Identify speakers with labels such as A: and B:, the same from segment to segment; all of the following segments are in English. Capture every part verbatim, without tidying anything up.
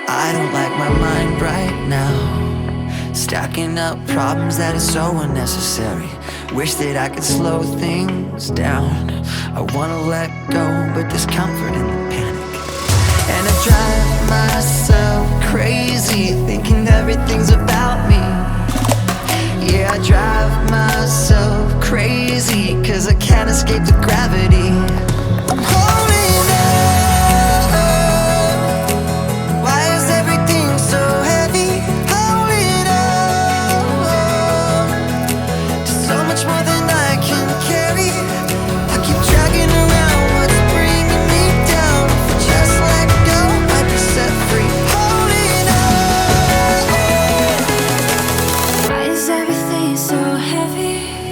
A: I don't like my mind right now, stacking up problems that are so unnecessary. Wish that I could slow things down. I wanna let go, but there's comfort in the panic. And I drive myself crazy, thinking everything's about me. Yeah, I drive myself crazy, cause I can't escape the gravity. I'm holding on. Why is everything so heavy? Holding on to so much more than I can carry. I keep dragging around what's bringing me down. If I just let go, I'd be set free. Holding on.
B: Why is everything so heavy?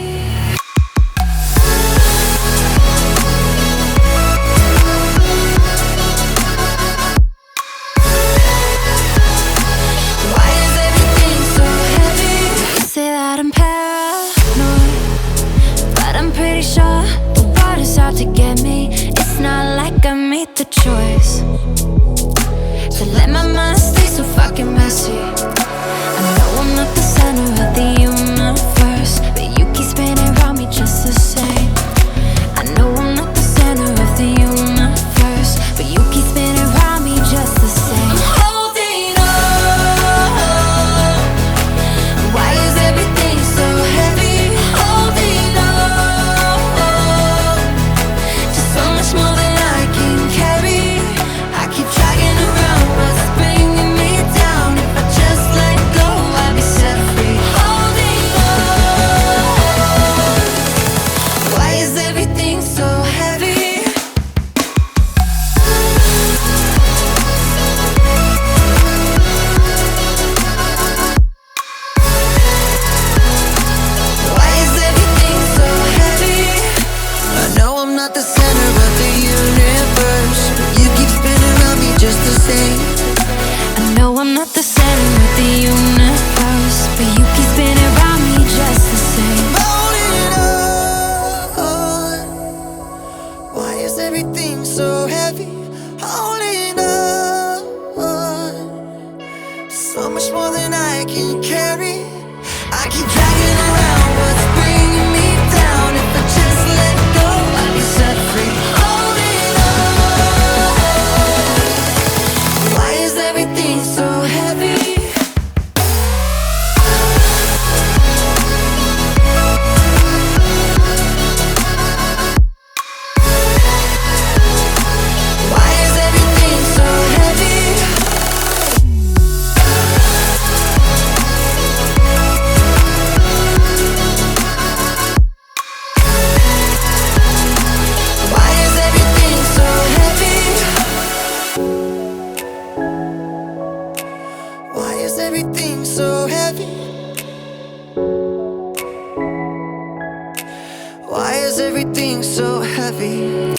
B: Why is everything so heavy? You say that I'm paranoid, but I'm pretty sure the water's out to get me. It's not like I made the choice to let my mind stay so fucking messy. I know I'm not the center of the universe, but you keep spinning around me just the same. I know I'm not the center of the universe, but you keep spinning around me just the same. I'm holding on. Why is everything so heavy? Holding on. Just so much more than I can carry. I keep dragging around what's bringing me down. If I just let go, I'd be set free. Holding on. Why is everything so heavy? Why is everything so heavy?
A: I know I'm not the center of the universe, but you keep spinning around me just the same.
B: I know I'm not the center of the universe, but you keep spinning around me just the same.
A: Holding on. Why is everything so heavy? Holding on. So much more than I can carry. I keep dragging around what's bringing me down. If I just let go, I'd be set free. Holding on. Why is everything so heavy? Why is everything so heavy? Why is everything so heavy? Why is everything so heavy? Why is everything so heavy?